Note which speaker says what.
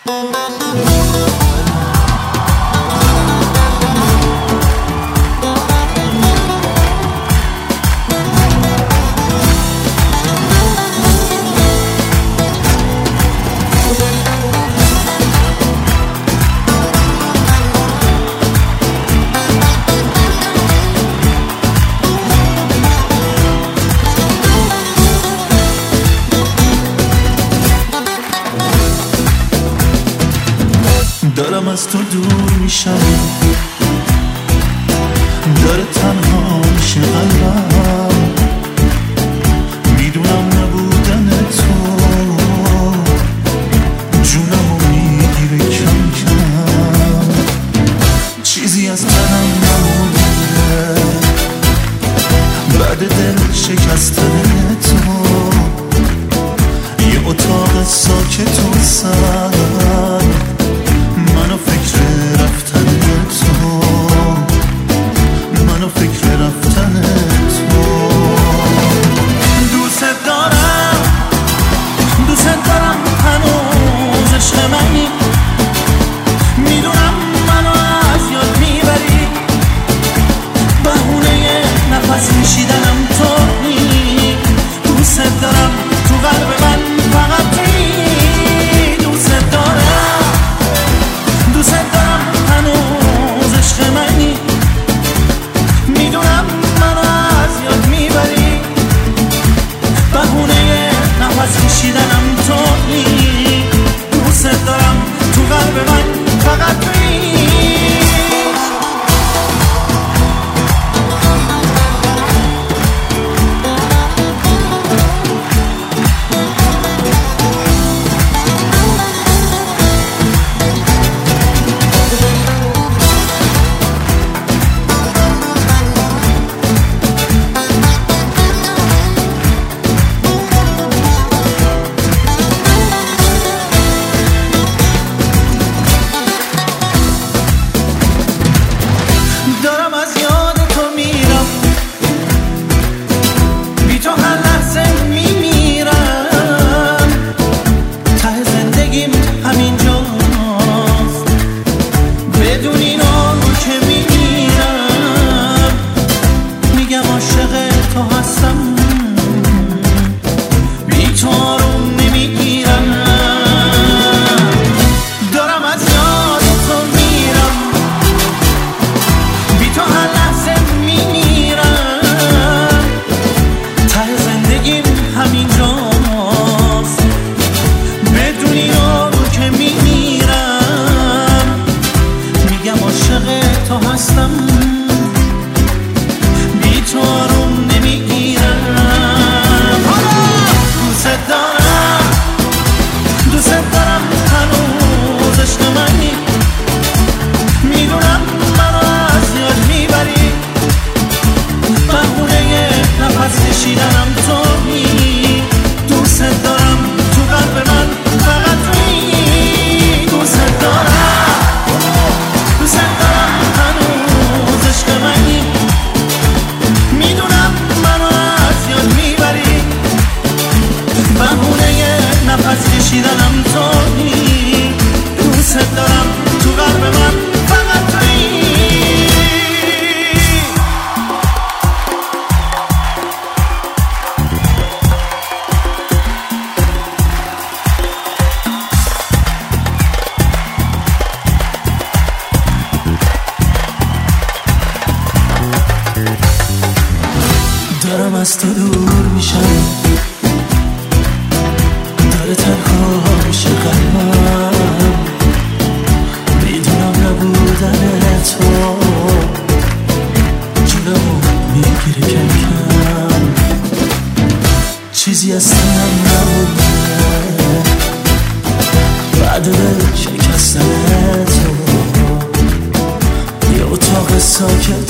Speaker 1: دارم از تو دور میشم، داره تنها میشه قلبم، میدونم نبودن تو جونمو میگیره کم کم، چیزی از تنم نمونده بعد دل شکستن تو، یه اتاق ساکت و سر منو فکر رفتن تو، منو فکر رفتن تو. دوست دارم هنوز عشق منی، میدونم منو از یاد میبری، بهونه نفس کشیدنم تویی، دوست دارم تو قلب من فقط تویی، دوست دارم هنوز عشق منی، میدونم منو از یاد میبری، بهونه نفس کشیدنم تویی، دوست دارم تو قلب من فقط تویی. دارم از تو دور میشم، داره تنها میشه قلبم، میدونم نبودن تو جونمو میگیره کم کم، چیزی از تنم نمونده بعد دل شکستن تو، یه اتاق ساکت